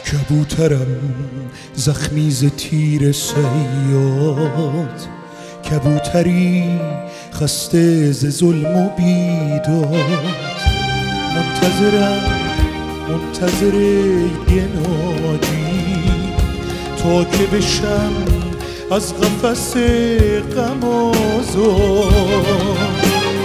کبوترم زخمی ز تیر صیاد، کبوتری خسته ز ظلم و بیداد. منتظر یه نادی تا که بشم از قفس غم آزاد.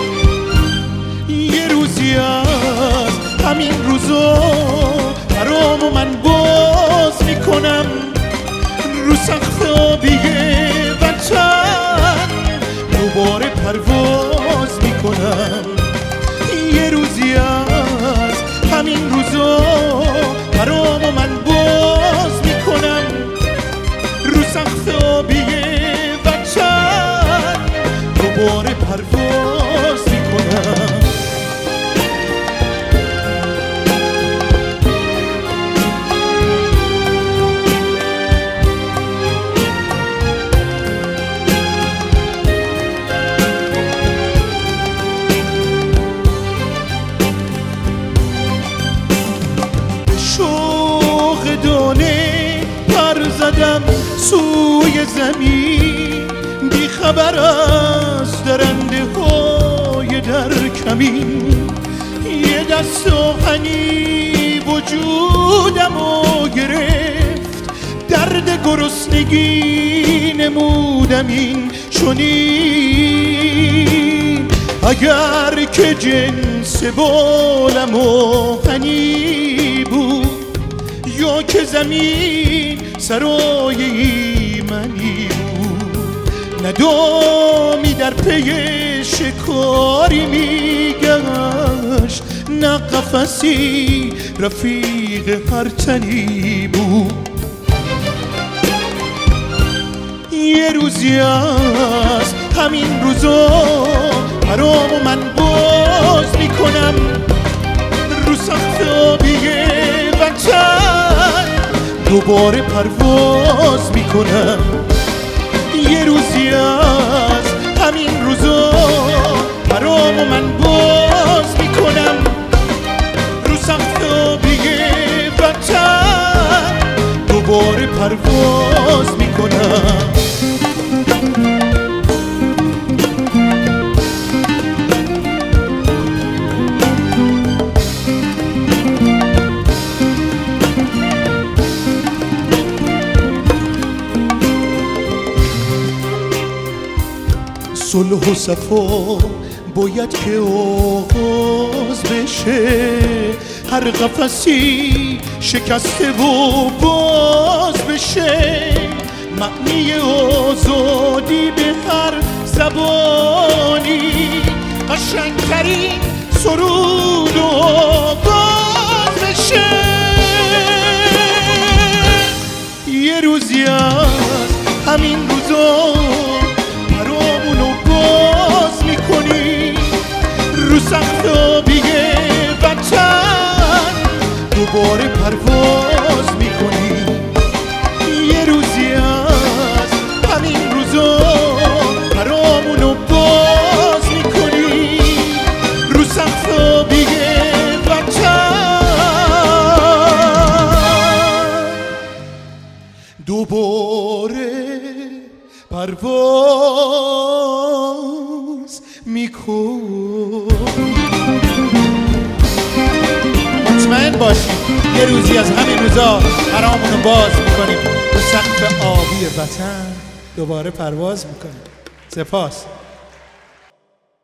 یه روزی از همین روزا برامو من باز میکنم رو سقف آبی وطن، دوباره پرواز میکنم. یه روزی از همین روزا برامو من باز میکنم رو سقف آبی وطن، دوباره پرواز میکنم. زدم سوی زمین بی خبر از درنده های در کمین. یه دست آهنی وجودمو گرفت، درد گرسنگی نمودم این چنین. اگر که جنس بالم آهنی بود یا که زمین سرایه منی بود، ندامی در پی شکاری میگشت، نه قفسی رفیق هر تنی بود. یه روزی از همین روزا برامو من باز میکنم رو سقف آبی وطن، دوباره پرواز میکنم. یه روزی از همین روزا برامو من باز میکنم رو سقف آبی وطن، دوباره پرواز میکنم. صلح و صفا باید که آغاز بشه، هر قفسی شکسته و باز بشه. معنی آزادی به هر زبانی قشنگترین سرود و آواز بشه. یه روزی از همین روزا رو سقف آبی وطن، دوباره پرواز میکنی. یه روزی از همین روزا برامونو باز میکنی رو سقف آبی وطن، دوباره پرواز میکنی. مطمئن باشید یه روزی از همین روزا برامونو باز میکنیم رو سقف آبی وطن، دوباره پرواز میکنیم. سپاس.